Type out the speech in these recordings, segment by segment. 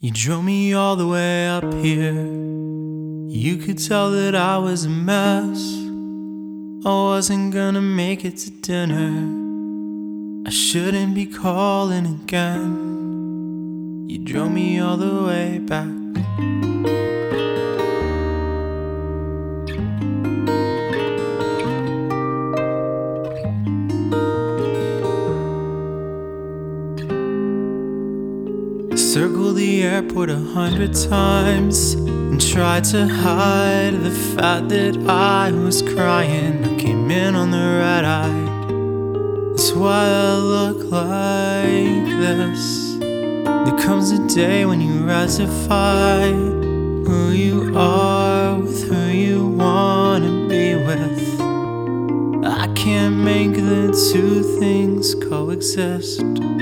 You drove me all the way up here. You could tell that I was a mess. I wasn't gonna make it to dinner. I shouldn't be calling again. You drove me all the way back. Circled the airport 100 times and tried to hide the fact that I was crying. I came in on the red eye. That's why I look like this. There comes a day when you ratify who you are with who you wanna be with. I can't make the two things coexist.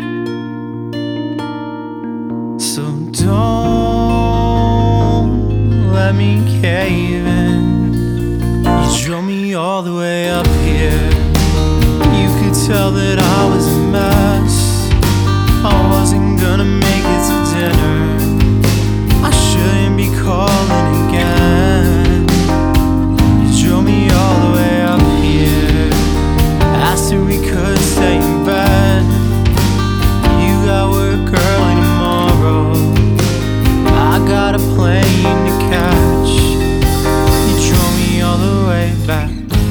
So don't let me cave in. You drove me all the way up here. You could tell that I was a mess. I wasn't gonna make it to dinner. I shouldn't be calling again. You drove me all the way up here. Asked if we could stay in bed. You got work early tomorrow. I got a plane to catch. You drove me all the way back.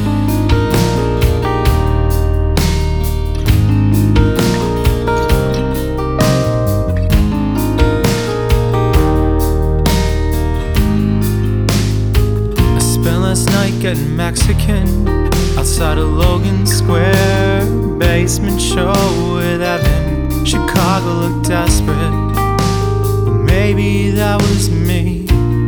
I spent last night getting Mexican outside of Logan Square. Basement show with Evan. Chicago looked desperate. Maybe that was me.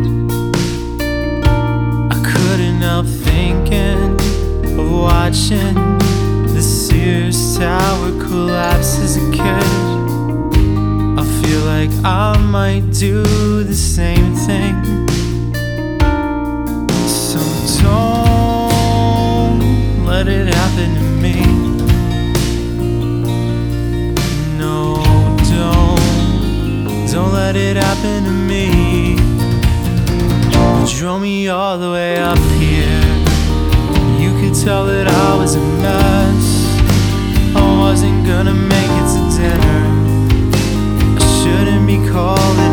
I couldn't help thinking of watching the Sears Tower collapse as a kid. I feel like I might do the same thing. So don't let it happen to me. Don't let it happen to me. You drove me all the way up here. You could tell that I was a mess. I wasn't gonna make it to dinner. I shouldn't be calling